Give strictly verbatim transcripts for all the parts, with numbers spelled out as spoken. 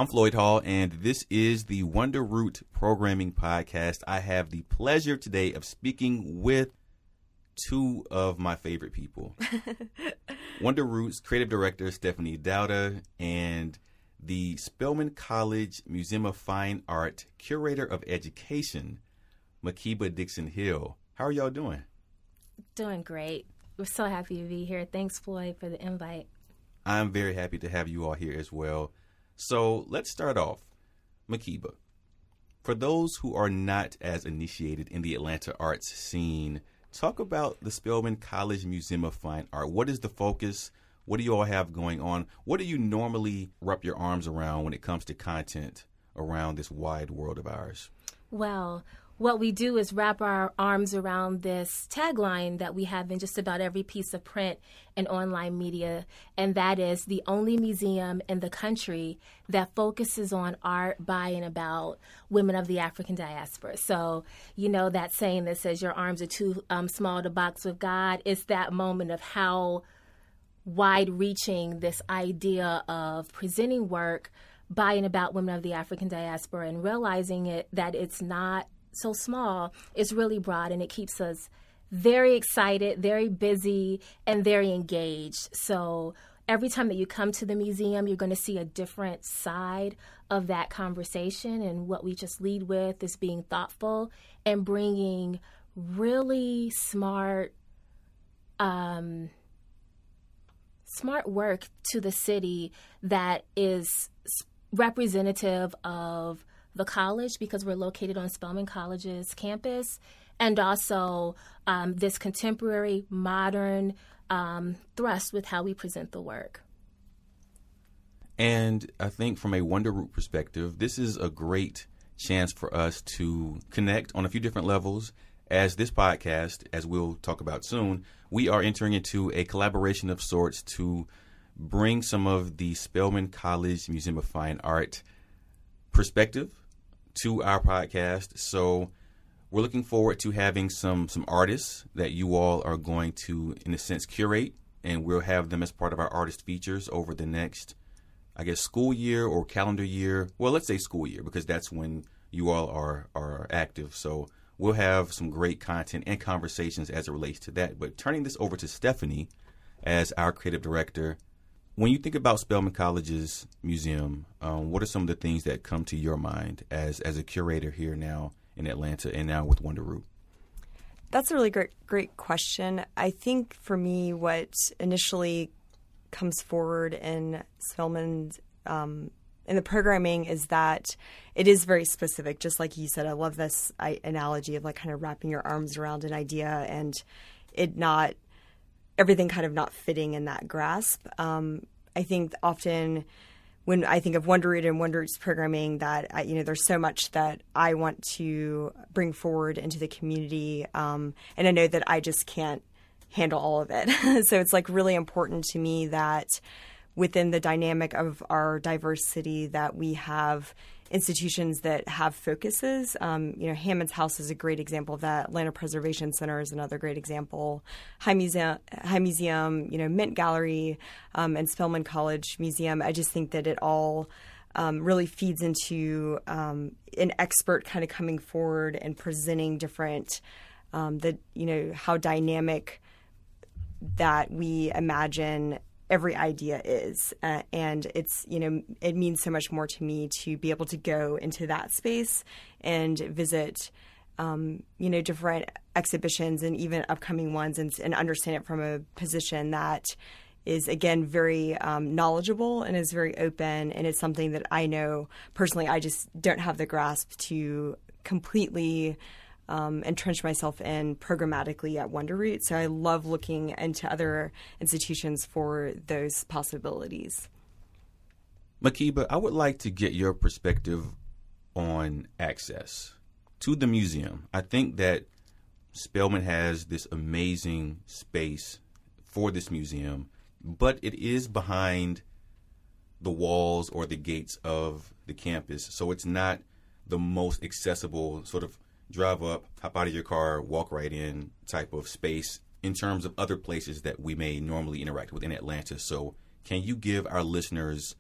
I'm Floyd Hall, and this is the Wonder Root Programming Podcast. I have the pleasure today of speaking with two of my favorite people. Wonder Root's creative director, Stephanie Dauda, and the Spelman College Museum of Fine Art curator of education, Makiba Dixon Hill. How are y'all doing? Doing great. We're so happy to be here. Thanks, Floyd, for the invite. I'm very happy to have you all here as well. So let's start off. Makiba, for those who are not as initiated in the Atlanta arts scene, talk about the Spelman College Museum of Fine Art. What is the focus? What do you all have going on? What do you normally wrap your arms around when it comes to content around this wide world of ours? Well, what we do is wrap our arms around this tagline that we have in just about every piece of print and online media, and that is the only museum in the country that focuses on art by and about women of the African diaspora. So, you know that saying that says your arms are too um, small to box with God? It's that moment of how wide-reaching this idea of presenting work by and about women of the African diaspora and realizing it that it's not so small, it's really broad, and it keeps us very excited, very busy, and very engaged. So every time that you come to the museum, you're going to see a different side of that conversation. And what we just lead with is being thoughtful and bringing really smart, um, smart work to the city that is representative of the college, because we're located on Spelman College's campus, and also um, this contemporary, modern um, thrust with how we present the work. And I think from a Wonder Root perspective, this is a great chance for us to connect on a few different levels. As this podcast, as we'll talk about soon, we are entering into a collaboration of sorts to bring some of the Spelman College Museum of Fine Art perspective to our podcast. So we're looking forward to having some some artists that you all are going to, in a sense, curate, and we'll have them as part of our artist features over the next, I guess, school year or calendar year. Well, let's say school year, because that's when you all are are active. So we'll have some great content and conversations as it relates to that. But turning this over to Stephanie as our creative director, when you think about Spelman College's museum, um, what are some of the things that come to your mind as as a curator here now in Atlanta and now with Wonder Root? That's a really great great question. I think for me, what initially comes forward in Spelman's um, in the programming is that it is very specific. Just like you said, I love this I, analogy of like kind of wrapping your arms around an idea and it not. everything kind of not fitting in that grasp. Um, I think often when I think of Wonder Root and Wonder Root's programming that, I, you know, there's so much that I want to bring forward into the community. Um, and I know that I just can't handle all of it. So it's like really important to me that within the dynamic of our diverse city that we have institutions that have focuses. Um, you know, Hammond's House is a great example of that. Atlanta Preservation Center is another great example. High Museum, High Museum, you know, Mint Gallery, um, and Spelman College Museum. I just think that it all um, really feeds into um, an expert kind of coming forward and presenting different, um, the you know, how dynamic that we imagine every idea is. Uh, and it's, you know, it means so much more to me to be able to go into that space and visit, um, you know, different exhibitions and even upcoming ones and, and understand it from a position that is, again, very um, knowledgeable and is very open. And it's something that I know personally, I just don't have the grasp to completely Um, entrench myself in programmatically at Wonder Root. So I love looking into other institutions for those possibilities. Makiba, I would like to get your perspective on access to the museum. I think that Spelman has this amazing space for this museum, but it is behind the walls or the gates of the campus. So it's not the most accessible sort of drive up, hop out of your car, walk right in type of space in terms of other places that we may normally interact with in Atlanta. So can you give our listeners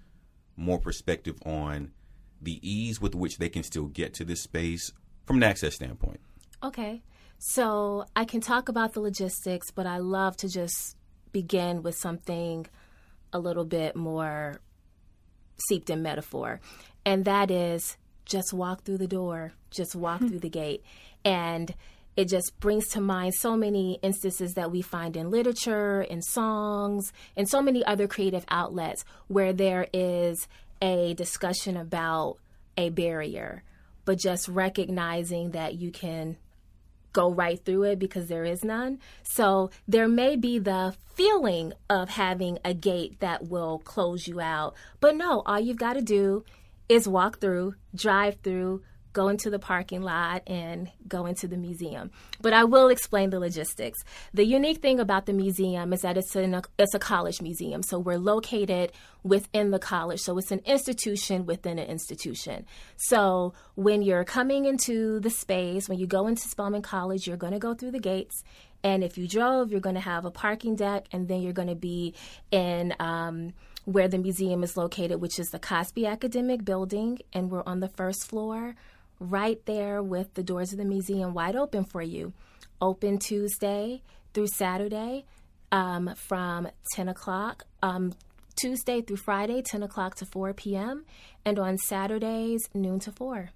more perspective on the ease with which they can still get to this space from an access standpoint? Okay. So I can talk about the logistics, but I love to just begin with something a little bit more seeped in metaphor. And that is just walk through the door, just walk through the gate. And it just brings to mind so many instances that we find in literature, in songs, and so many other creative outlets where there is a discussion about a barrier, but just recognizing that you can go right through it because there is none. So there may be the feeling of having a gate that will close you out, but no, all you've got to do is walk through, drive through, go into the parking lot, and go into the museum. But I will explain the logistics. The unique thing about the museum is that it's, in a, it's a college museum. So we're located within the college. So it's an institution within an institution. So when you're coming into the space, when you go into Spelman College, you're going to go through the gates. And if you drove, you're going to have a parking deck, and then you're going to be in um, where the museum is located, which is the Cosby Academic Building. And we're on the first floor, right there with the doors of the museum wide open for you. Open Tuesday through Saturday um, from ten o'clock, um, Tuesday through Friday, ten o'clock to four p.m., and on Saturdays, noon to four.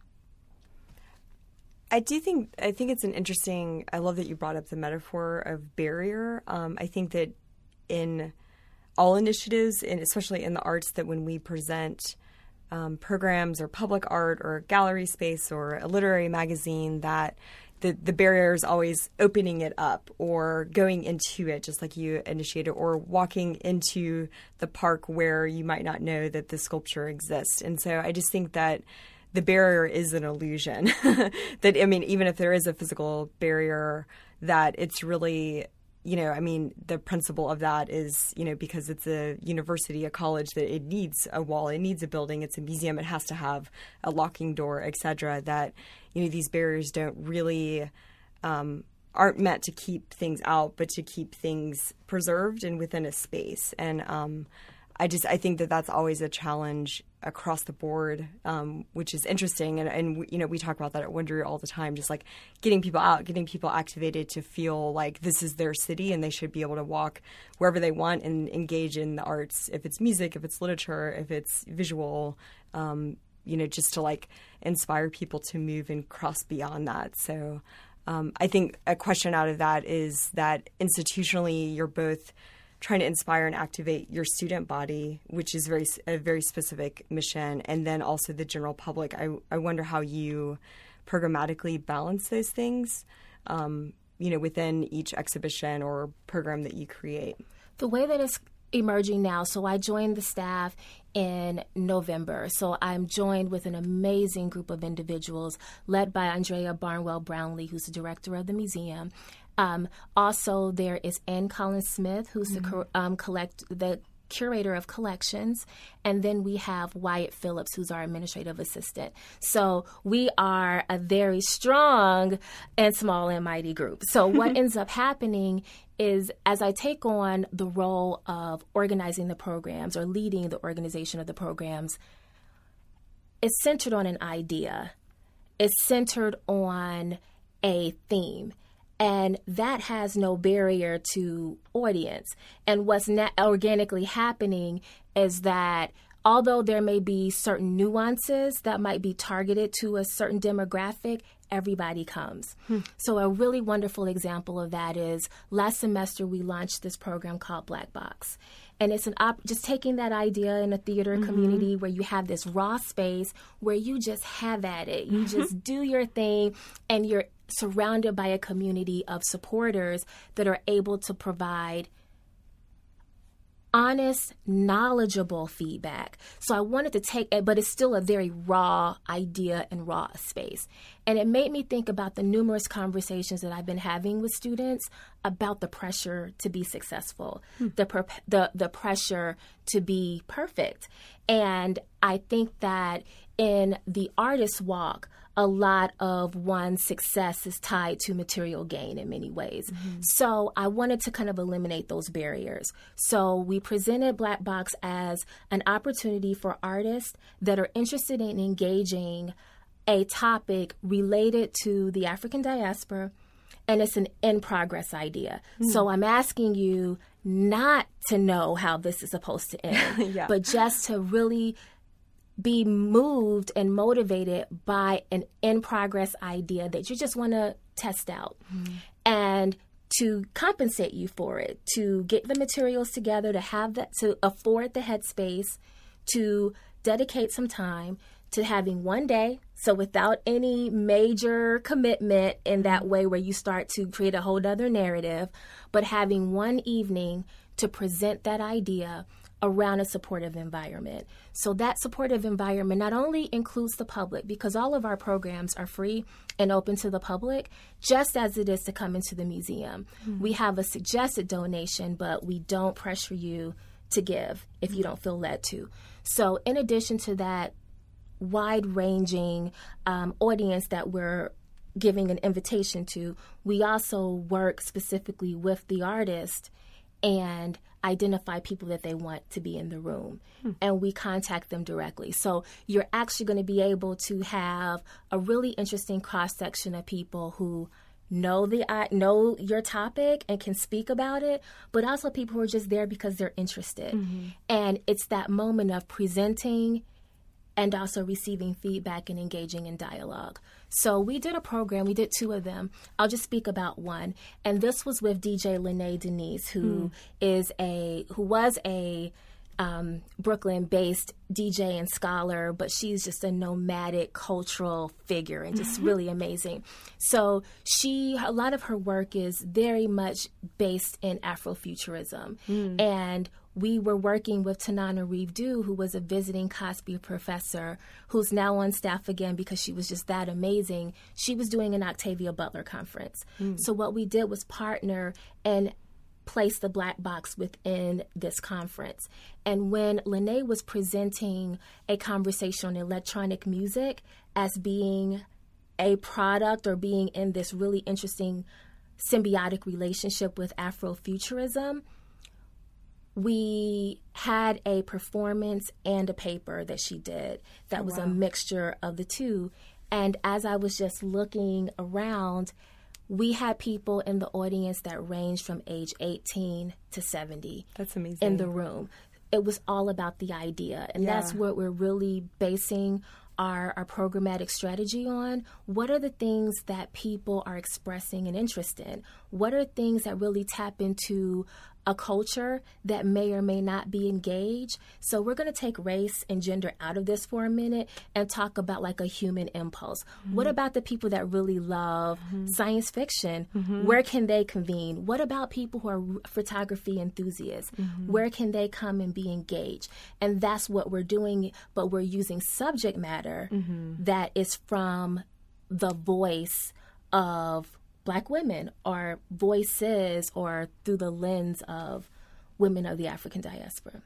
I do think, I think it's an interesting, I love that you brought up the metaphor of barrier. Um, I think that in all initiatives, and especially in the arts, that when we present Um, programs or public art or gallery space or a literary magazine, that the, the barrier is always opening it up or going into it, just like you initiated, or walking into the park where you might not know that the sculpture exists. And so I just think that the barrier is an illusion. That, I mean, even if there is a physical barrier, that it's really, you know, I mean, the principle of that is, you know, because it's a university, a college, that it needs a wall, it needs a building, it's a museum, it has to have a locking door, et cetera, that, you know, these barriers don't really, um, aren't meant to keep things out, but to keep things preserved and within a space. And um, I just, I think that that's always a challenge across the board, um, which is interesting. And, and, you know, we talk about that at Wondery all the time, just like getting people out, getting people activated to feel like this is their city and they should be able to walk wherever they want and engage in the arts, if it's music, if it's literature, if it's visual, um, you know, just to like inspire people to move and cross beyond that. So um, I think a question out of that is that institutionally you're both trying to inspire and activate your student body, which is very a very specific mission, and then also the general public. I, I wonder how you programmatically balance those things, um, you know, within each exhibition or program that you create. The way that it's emerging now, so I joined the staff in November. So I'm joined with an amazing group of individuals led by Andrea Barnwell Brownlee, who's the director of the museum. Um, also, there is Ann Collins Smith, who's mm-hmm. the um, collect the curator of collections, and then we have Wyatt Phillips, who's our administrative assistant. So we are a very strong and small and mighty group. So what ends up happening is, as I take on the role of organizing the programs or leading the organization of the programs, it's centered on an idea. It's centered on a theme. And that has no barrier to audience. And what's na- organically happening is that although there may be certain nuances that might be targeted to a certain demographic, everybody comes. Hmm. So a really wonderful example of that is last semester we launched this program called Black Box. And it's an op- just taking that idea in a theater mm-hmm. community where you have this raw space where you just have at it. You just do your thing, and you're surrounded by a community of supporters that are able to provide honest, knowledgeable feedback. So I wanted to take it, but it's still a very raw idea and raw space. And it made me think about the numerous conversations that I've been having with students about the pressure to be successful, hmm. the, per- the the pressure to be perfect. And I think that in the artist walk, a lot of one's success is tied to material gain in many ways. Mm-hmm. So I wanted to kind of eliminate those barriers. So we presented Black Box as an opportunity for artists that are interested in engaging a topic related to the African diaspora, and it's an in-progress idea. Mm-hmm. So I'm asking you not to know how this is supposed to end, yeah. but just to really be moved and motivated by an in-progress idea that you just want to test out. Mm-hmm. And to compensate you for it, to get the materials together, to have that, to afford the headspace, to dedicate some time to having one day, so without any major commitment in that way where you start to create a whole other narrative, but having one evening to present that idea around a supportive environment. So that supportive environment not only includes the public, because all of our programs are free and open to the public, just as it is to come into the museum. Mm-hmm. We have a suggested donation, but we don't pressure you to give if you don't feel led to. So in addition to that wide-ranging um, audience that we're giving an invitation to, we also work specifically with the artist and identify people that they want to be in the room. Hmm. And we contact them directly. So you're actually going to be able to have a really interesting cross-section of people who know the uh, know your topic and can speak about it, but also people who are just there because they're interested. Mm-hmm. And it's that moment of presenting and also receiving feedback and engaging in dialogue. So we did a program, we did two of them. I'll just speak about one. And this was with D J Lene Denise, who mm. is a who was a um, Brooklyn-based D J and scholar, but she's just a nomadic cultural figure and just mm-hmm. really amazing. So she, a lot of her work is very much based in Afrofuturism. Mm. And we were working with Tanana Reeve-Dew, who was a visiting Cosby professor, who's now on staff again because she was just that amazing. She was doing an Octavia Butler conference. Mm. So what we did was partner and place the Black Box within this conference. And when Lene was presenting a conversation on electronic music as being a product or being in this really interesting symbiotic relationship with Afrofuturism, we had a performance and a paper that she did that oh, was wow. a mixture of the two. And as I was just looking around, we had people in the audience that ranged from age eighteen to seventy. That's amazing. In the room. It was all about the idea. And yeah. that's what we're really basing our, our programmatic strategy on. What are the things that people are expressing an interest in? What are things that really tap into a culture that may or may not be engaged? So we're going to take race and gender out of this for a minute and talk about like a human impulse. Mm-hmm. What about the people that really love mm-hmm. science fiction? Mm-hmm. Where can they convene? What about people who are photography enthusiasts? Mm-hmm. Where can they come and be engaged? And that's what we're doing, but we're using subject matter mm-hmm. that is from the voice of Black women, or voices, or through the lens of women of the African diaspora.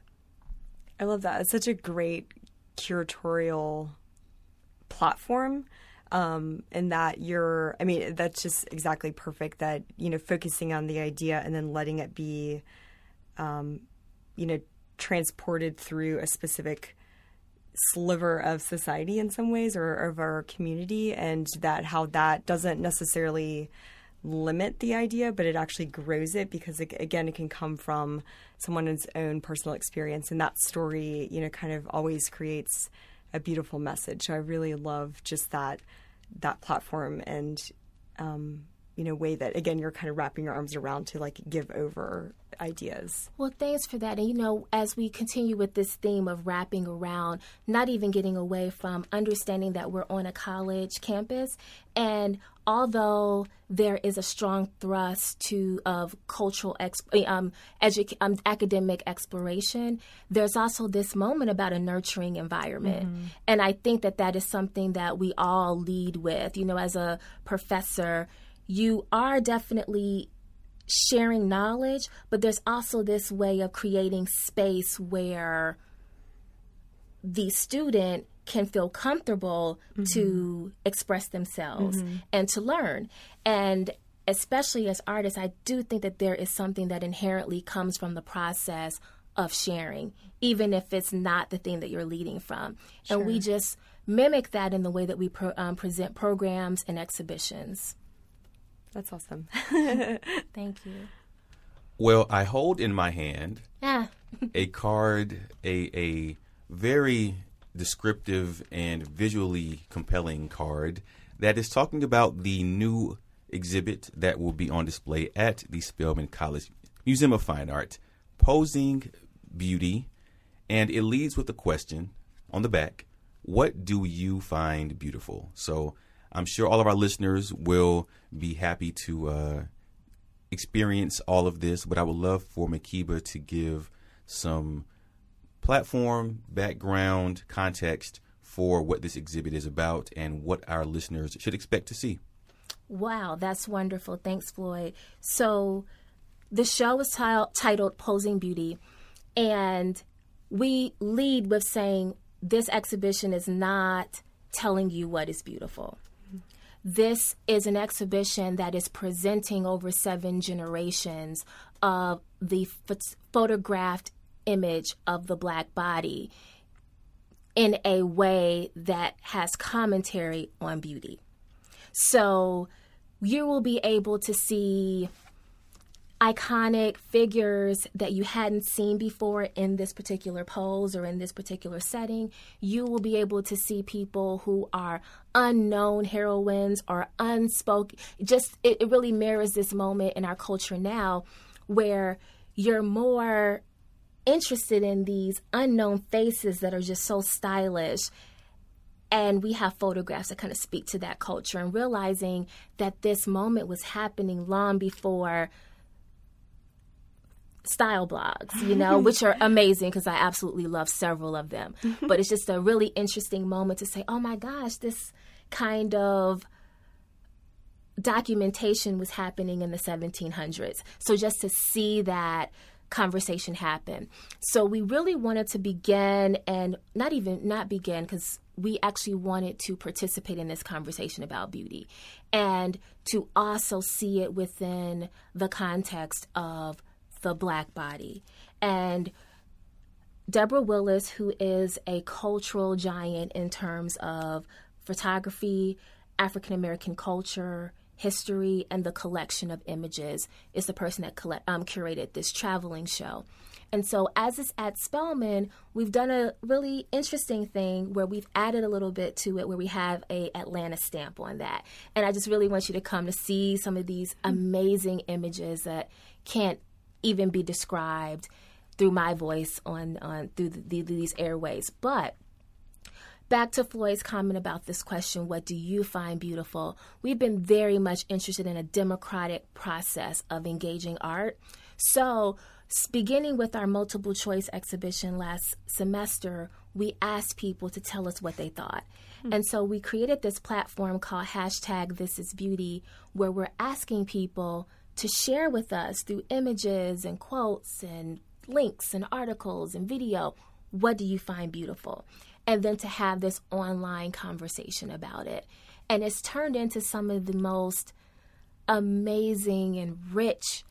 I love that. It's such a great curatorial platform, um, and that you're, I mean, that's just exactly perfect, that, you know, focusing on the idea and then letting it be, um, you know, transported through a specific sliver of society in some ways, or of our community, and that how that doesn't necessarily limit the idea, but it actually grows it, because it, again, it can come from someone's own personal experience, and that story, you know, kind of always creates a beautiful message. So I really love just that that platform and um, you know, way that, again, you're kind of wrapping your arms around to like give over ideas. Well, thanks for that. And, you know, as we continue with this theme of wrapping around, not even getting away from understanding that we're on a college campus, and although there is a strong thrust to of cultural exp- um, edu- um, academic exploration, there's also this moment about a nurturing environment. Mm-hmm. And I think that that is something that we all lead with. You know, as a professor, you are definitely sharing knowledge, but there's also this way of creating space where the student can feel comfortable mm-hmm. to express themselves mm-hmm. and to learn. And especially as artists, I do think that there is something that inherently comes from the process of sharing, even if it's not the thing that you're leading from. Sure. And we just mimic that in the way that we pro- um, present programs and exhibitions. That's awesome. Thank you. Well, I hold in my hand yeah. a card, a a very descriptive and visually compelling card that is talking about the new exhibit that will be on display at the Spelman College Museum of Fine Art, Posing Beauty. And it leads with a question on the back: what do you find beautiful? So I'm sure all of our listeners will be happy to uh, experience all of this, but I would love for Makeba to give some platform, background, context for what this exhibit is about and what our listeners should expect to see. Wow, that's wonderful. Thanks, Floyd. So the show is t- titled Posing Beauty, and we lead with saying this exhibition is not telling you what is beautiful. This is an exhibition that is presenting over seven generations of the ph- photographed image of the Black body in a way that has commentary on beauty. So you will be able to see iconic figures that you hadn't seen before in this particular pose or in this particular setting. You will be able to see people who are unknown heroines or unspoken. Just it, it really mirrors this moment in our culture now where you're more interested in these unknown faces that are just so stylish. And we have photographs that kind of speak to that culture, and realizing that this moment was happening long before style blogs, you know, which are amazing because I absolutely love several of them. But it's just a really interesting moment to say, oh my gosh, this kind of documentation was happening in the seventeen hundreds. So just to see that conversation happen. So we really wanted to begin and not even not begin because we actually wanted to participate in this conversation about beauty and to also see it within the context of the Black body. And Deborah Willis, who is a cultural giant in terms of photography, African American culture, history, and the collection of images, is the person that collect, um, curated this traveling show. And so as it's at Spelman, we've done a really interesting thing where we've added a little bit to it, where we have a Atlanta stamp on that. And I just really want you to come to see some of these amazing images that can't even be described through my voice on, on through the, these airways. But back to Floyd's comment about this question, what do you find beautiful? We've been very much interested in a democratic process of engaging art. So beginning with our multiple choice exhibition last semester, we asked people to tell us what they thought. Mm-hmm. And so we created this platform called hashtag This Is Beauty, where we're asking people to share with us through images and quotes and links and articles and video, what do you find beautiful? And then to have this online conversation about it. And it's turned into some of the most amazing and rich,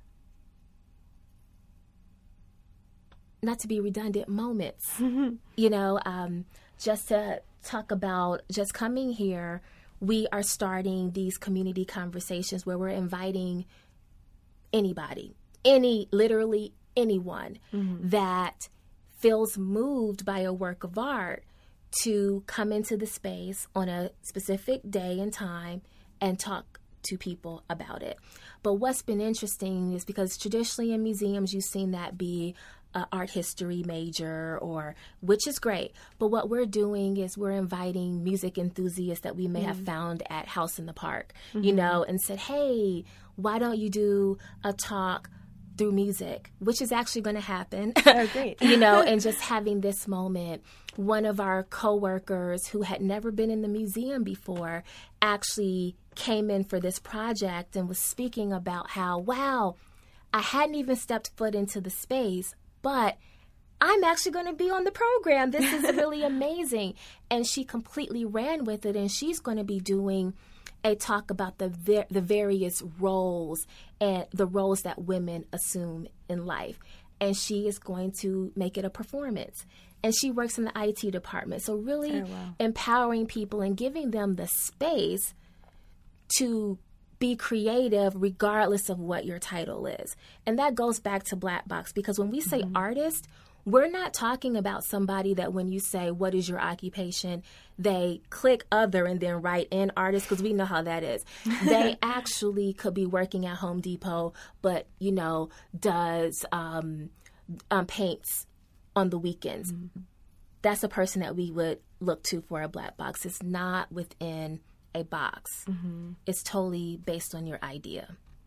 not to be redundant, moments. Mm-hmm. You know, um, just to talk about just coming here, we are starting these community conversations where we're inviting anybody, any, literally anyone mm-hmm. that feels moved by a work of art to come into the space on a specific day and time and talk to people about it. But what's been interesting is because traditionally in museums, you've seen that be an art history major, or which is great. But what we're doing is we're inviting music enthusiasts that we may mm-hmm. have found at House in the Park, mm-hmm. you know, and said, hey, why don't you do a talk through music, which is actually going to happen. Oh, great. You know, and just having this moment. One of our coworkers who had never been in the museum before actually came in for this project and was speaking about how, wow, I hadn't even stepped foot into the space, but I'm actually going to be on the program. This is really amazing. And she completely ran with it, and she's going to be doing a talk about the ver- the various roles and the roles that women assume in life. And she is going to make it a performance. And she works in the I T department. So really oh, wow. empowering people and giving them the space to be creative regardless of what your title is. And that goes back to Black Box, because when we say mm-hmm. artist, we're not talking about somebody that when you say, what is your occupation, they click other and then write in artist, because we know how that is. They actually could be working at Home Depot, but, you know, does um, um, paints on the weekends. Mm-hmm. That's a person that we would look to for a Black Box. It's not within a box. Mm-hmm. It's totally based on your idea.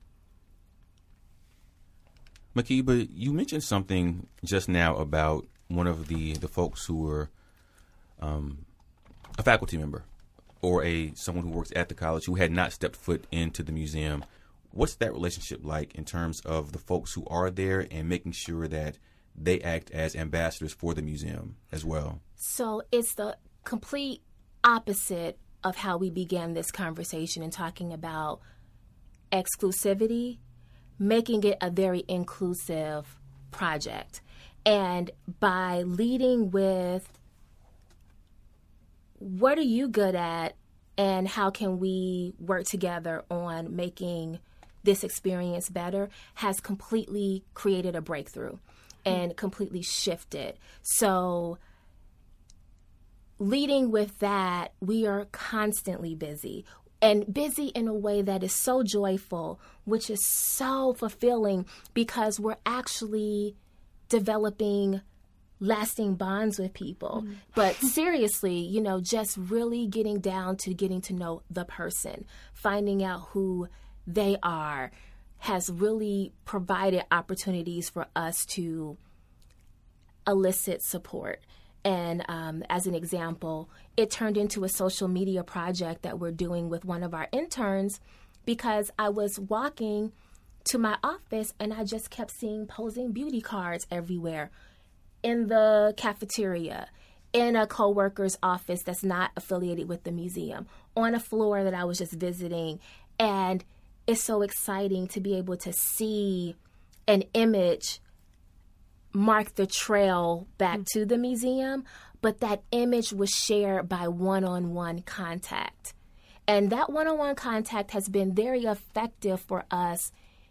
Makiba, you mentioned something just now about one of the, the folks who were um, a faculty member or a someone who works at the college who had not stepped foot into the museum. What's that relationship like in terms of the folks who are there and making sure that they act as ambassadors for the museum as well? So it's the complete opposite of how we began this conversation and talking about exclusivity, making it a very inclusive project. And by leading with, what are you good at and how can we work together on making this experience better, has completely created a breakthrough and completely shifted. So leading with that, we are constantly busy. And busy in a way that is so joyful, which is so fulfilling, because we're actually developing lasting bonds with people. Mm-hmm. But seriously, you know, just really getting down to getting to know the person, finding out who they are, has really provided opportunities for us to elicit support. And um, as an example, it turned into a social media project that we're doing with one of our interns, because I was walking to my office and I just kept seeing posing beauty cards everywhere, in the cafeteria, in a coworker's office that's not affiliated with the museum, on a floor that I was just visiting. And it's so exciting to be able to see an image mark the trail back mm-hmm. to the museum, but that image was shared by one-on-one contact. And that one-on-one contact has been very effective for us,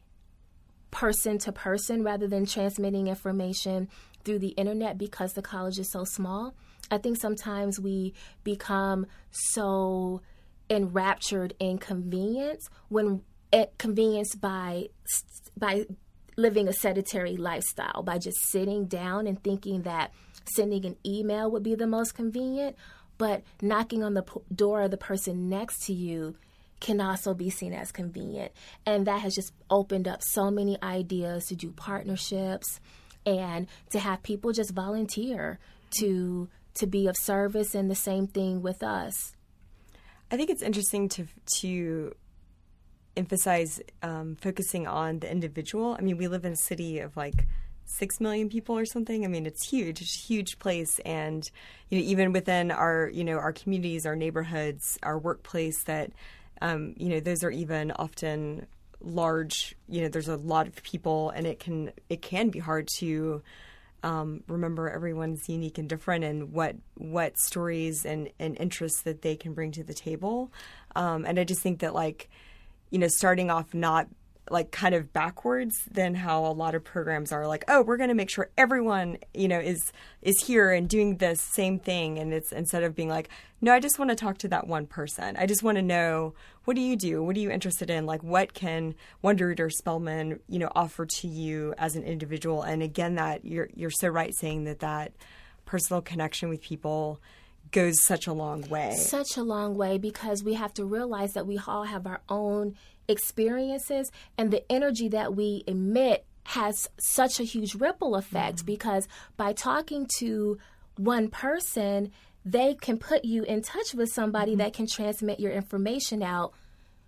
person to person, rather than transmitting information through the internet, because the college is so small. I think sometimes we become so enraptured in convenience, when it, convenience by by living a sedentary lifestyle, by just sitting down and thinking that sending an email would be the most convenient, but knocking on the p- door of the person next to you can also be seen as convenient. And that has just opened up so many ideas to do partnerships and to have people just volunteer to to be of service, and the same thing with us. I think it's interesting to to emphasize um, focusing on the individual. I mean, we live in a city of like six million people or something. I mean, it's huge. It's a huge place. And, you know, even within our, you know, our communities, our neighborhoods, our workplace, that, um, you know, those are even often large, you know, there's a lot of people, and it can, it can be hard to um, remember everyone's unique and different, and what, what stories and, and interests that they can bring to the table. Um, and I just think that, like, you know, starting off not like kind of backwards than how a lot of programs are, like, oh, we're going to make sure everyone, you know, is is here and doing this same thing. And it's, instead of being like, no, I just want to talk to that one person. I just want to know, what do you do? What are you interested in? Like, what can Wonderroot or Spelman, you know, offer to you as an individual? And again, that you're you're so right saying that that personal connection with people goes such a long way. Such a long way, because we have to realize that we all have our own experiences, and the energy that we emit has such a huge ripple effect, mm-hmm. because by talking to one person, they can put you in touch with somebody mm-hmm. that can transmit your information out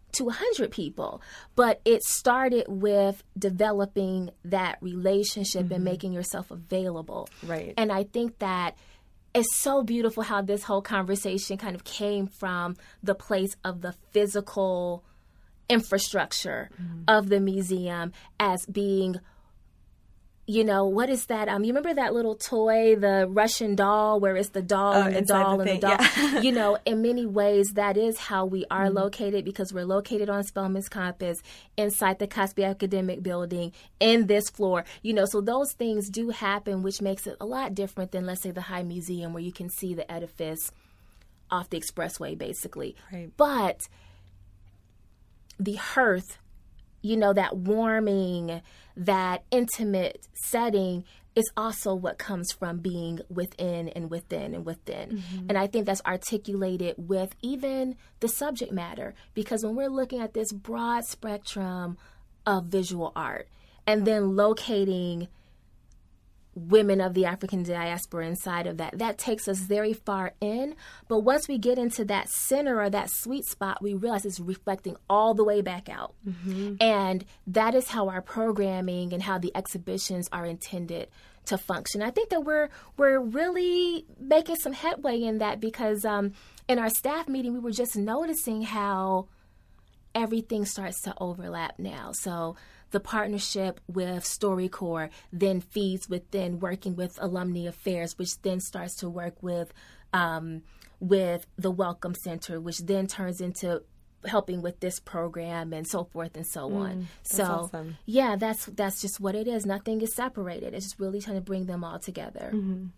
to one hundred people. But it started with developing that relationship mm-hmm. and making yourself available. Right. And I think that it's so beautiful how this whole conversation kind of came from the place of the physical infrastructure mm-hmm. of the museum as being, you know, what is that? Um, you remember that little toy, the Russian doll, where it's the doll oh, and the doll the and thing, the doll? Yeah. You know, in many ways, that is how we are mm-hmm. located, because we're located on Spelman's campus, inside the Cosby Academic Building, in this floor. You know, so those things do happen, which makes it a lot different than, let's say, the High Museum, where you can see the edifice off the expressway, basically. Right. But the hearth, you know, that warming, that intimate setting is also what comes from being within and within and within. Mm-hmm. And I think that's articulated with even the subject matter, because when we're looking at this broad spectrum of visual art and then locating women of the African diaspora inside of that, that takes us very far in. But once we get into that center or that sweet spot, we realize it's reflecting all the way back out. Mm-hmm. And that is how our programming and how the exhibitions are intended to function. I think that we're we're really making some headway in that, because um, in our staff meeting, we were just noticing how everything starts to overlap now. So the partnership with StoryCorps then feeds within working with Alumni Affairs, which then starts to work with um, with the Welcome Center, which then turns into helping with this program and so forth and so on. Mm, so awesome. yeah, that's that's just what it is. Nothing is separated. It's just really trying to bring them all together. Mm-hmm.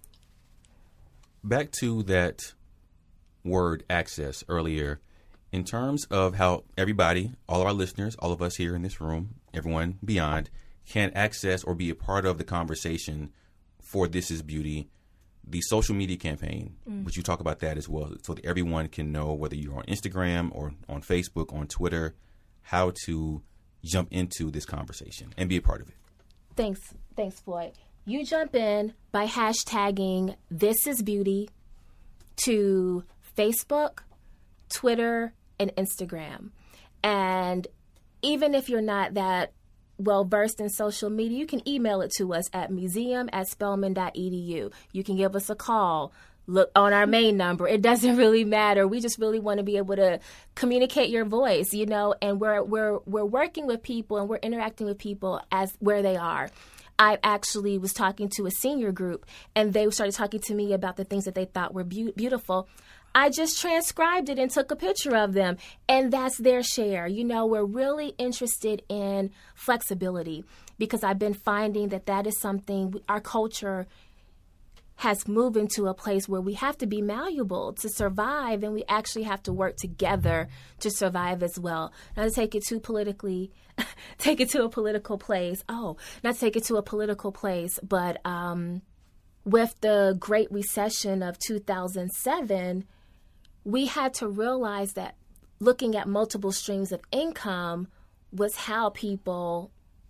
Back to that word access earlier, in terms of how everybody, all of our listeners, all of us here in this room, everyone beyond, can access or be a part of the conversation for This Is Beauty, the social media campaign, mm. which you talk about that as well, so that everyone can know, whether you're on Instagram or on Facebook, on Twitter, how to jump into this conversation and be a part of it. Thanks. Thanks, Floyd. You jump in by hashtagging This Is Beauty to Facebook, Twitter, and Instagram. And even if you're not that well versed in social media, you can email it to us at museum at spelman dot e d u. You can give us a call, look on our main number. It doesn't really matter. We just really want to be able to communicate your voice, you know, and we're we're we're working with people and we're interacting with people as where they are. I actually was talking to a senior group, and they started talking to me about the things that they thought were be- beautiful. I just transcribed it and took a picture of them, and that's their share. You know, we're really interested in flexibility, because I've been finding that that is something our culture has moved into a place where we have to be malleable to survive, and we actually have to work together to survive as well. Not to take it too politically, take it to a political place. Oh, not to take it to a political place, but um, with the Great Recession of two thousand seven, we had to realize that looking at multiple streams of income was how people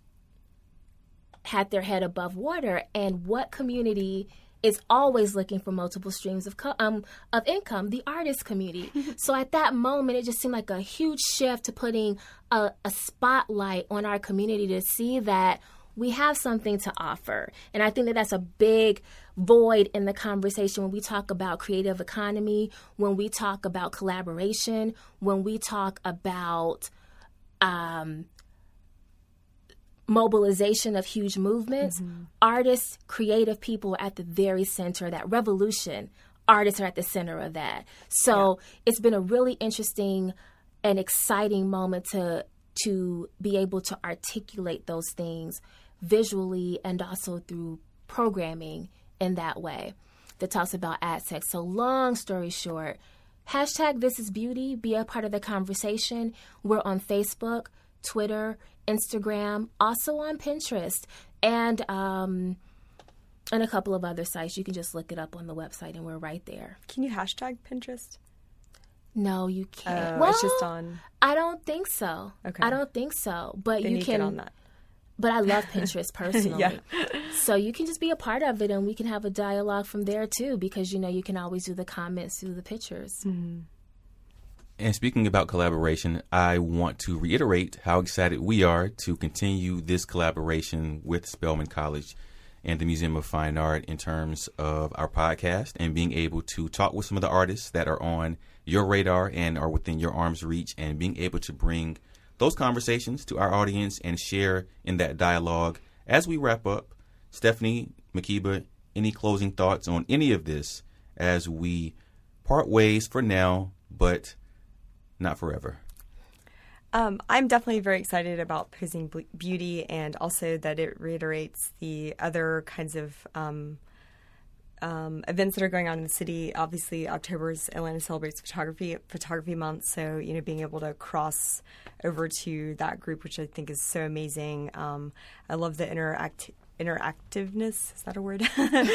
had their head above water. And what community is always looking for multiple streams of co- um, of income? The artist community. So at that moment, it just seemed like a huge shift to putting a, a spotlight on our community to see that we have something to offer. And I think that that's a big void in the conversation when we talk about creative economy, when we talk about collaboration, when we talk about um, mobilization of huge movements. Mm-hmm. Artists, creative people are at the very center of that revolution. Artists are at the center of that. So yeah. It's been a really interesting and exciting moment to to be able to articulate those things visually and also through programming in that way that talks about ad tech. So long story short, hashtag This Is Beauty, be a part of the conversation. We're on Facebook, Twitter, Instagram, also on Pinterest, and um, and a couple of other sites. You can just look it up on the website, and we're right there. Can you hashtag Pinterest? No, you can't. Oh, well, it's just on. I don't think so. Okay. I don't think so. But then you, you can. Get on that. But I love Pinterest personally. Yeah. So you can just be a part of it, and we can have a dialogue from there too, because you know you can always do the comments through the pictures. Mm-hmm. And speaking about collaboration, I want to reiterate how excited we are to continue this collaboration with Spelman College and the Museum of Fine Art in terms of our podcast and being able to talk with some of the artists that are on your radar and are within your arm's reach, and being able to bring those conversations to our audience and share in that dialogue. As we wrap up, Stephanie, Makiba, any closing thoughts on any of this as we part ways for now, but not forever? Um, I'm definitely very excited about Posing Beauty, and also that it reiterates the other kinds of um, um, events that are going on in the city. Obviously, October's Atlanta celebrates photography photography month, so you know, being able to cross over to that group, which I think is so amazing. Um, I love the interact interactiveness. Is that a word?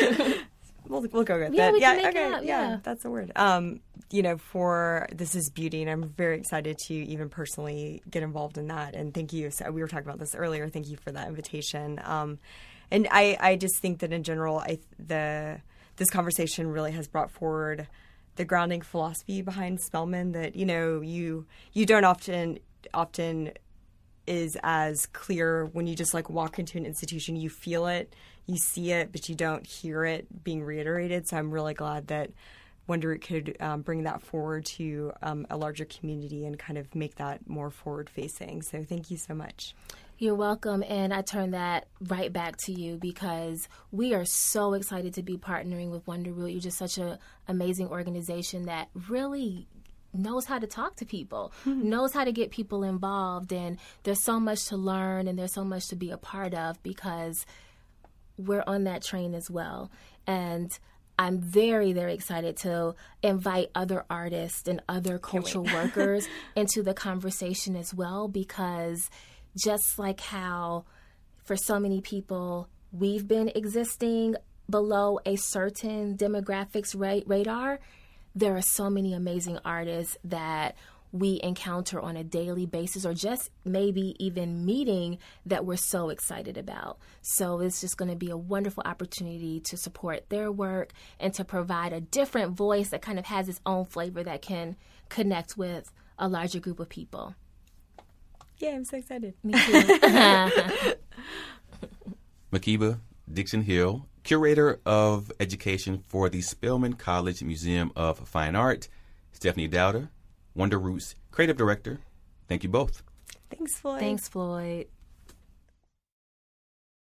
We'll, we'll go with yeah, that. We yeah, can make okay, it up, yeah, yeah, that's a word. Um, you know, for This Is Beauty, and I'm very excited to even personally get involved in that. And thank you. So we were talking about this earlier. Thank you for that invitation. Um, and I, I just think that in general, I the this conversation really has brought forward the grounding philosophy behind Spelman. That you know, you you don't often often is as clear when you just like walk into an institution. You feel it. You see it, but you don't hear it being reiterated. So I'm really glad that Wonderroot could um, bring that forward to um, a larger community and kind of make that more forward-facing. So thank you so much. You're welcome, and I turn that right back to you because we are so excited to be partnering with Wonderroot. You're just such an amazing organization that really knows how to talk to people, mm-hmm. knows how to get people involved, and there's so much to learn and there's so much to be a part of because we're on that train as well. And I'm very, very excited to invite other artists and other cultural workers into the conversation as well, because just like how for so many people we've been existing below a certain demographics ra- radar, there are so many amazing artists that we encounter on a daily basis, or just maybe even meeting, that we're so excited about. So it's just going to be a wonderful opportunity to support their work and to provide a different voice that kind of has its own flavor that can connect with a larger group of people. Yeah, I'm so excited. Me too. Makiba Dixon-Hill, Curator of Education for the Spelman College Museum of Fine Art. Stephanie Dowder, Wonderroot's Creative Director. Thank you both. Thanks, Floyd. Thanks, Floyd.